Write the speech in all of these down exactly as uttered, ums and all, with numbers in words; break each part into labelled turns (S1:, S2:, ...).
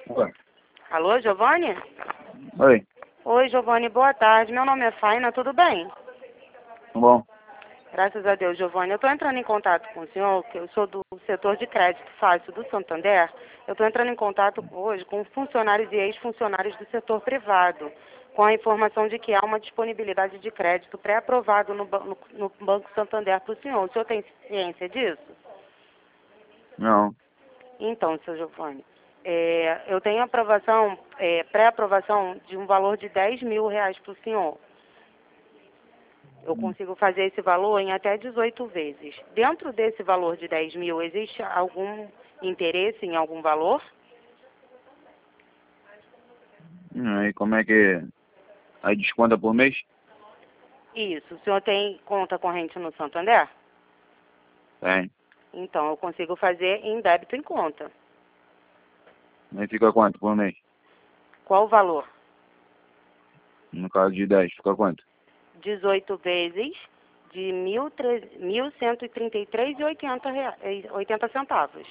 S1: Oi.
S2: Alô, Giovanni?
S1: Oi.
S2: Oi, Giovanni, boa tarde. Meu nome é Faina, tudo bem?
S1: Tudo bom?
S2: Graças a Deus, Giovanni. Eu estou entrando em contato com o senhor, que eu sou do setor de crédito fácil do Santander. Eu estou entrando em contato hoje com funcionários e ex-funcionários do setor privado, com a informação de que há uma disponibilidade de crédito pré-aprovado no, ba- no, no Banco Santander para o senhor. O senhor tem ciência disso?
S1: Não.
S2: Então, seu Giovanni, é, eu tenho aprovação, é, pré-aprovação de um valor de dez mil reais para o senhor. Eu consigo fazer esse valor em até dezoito vezes. Dentro desse valor de dez mil, existe algum interesse em algum valor?
S1: Hum, Aí como é que... Aí desconta por mês?
S2: Isso. O senhor tem conta corrente no Santander?
S1: Tem.
S2: Então, eu consigo fazer em débito em conta.
S1: Aí fica quanto por mês?
S2: Qual o valor?
S1: No caso de dez, fica quanto?
S2: dezoito vezes de mil cento e trinta e três reais e oitenta centavos.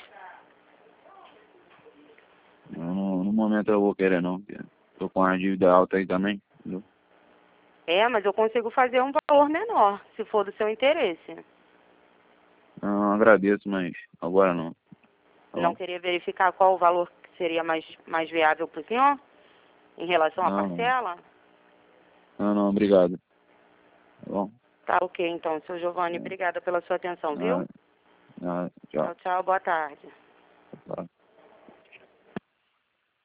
S1: Eu não- no momento eu vou querer não, porque tô com uma dívida alta aí também, entendeu?
S2: É, mas eu consigo fazer um valor menor, se for do seu interesse.
S1: Não, agradeço, mas agora não. Tá
S2: Não
S1: bom?
S2: queria verificar qual o valor que seria mais, mais viável para o senhor em relação à
S1: Não, não.
S2: parcela?
S1: Não, não, obrigado. Tá bom?
S2: Tá ok, então, seu Giovanni. Obrigada pela sua atenção,
S1: Ah,
S2: viu?
S1: ah, tchau.
S2: Tchau, tchau. Boa tarde.
S1: Tá.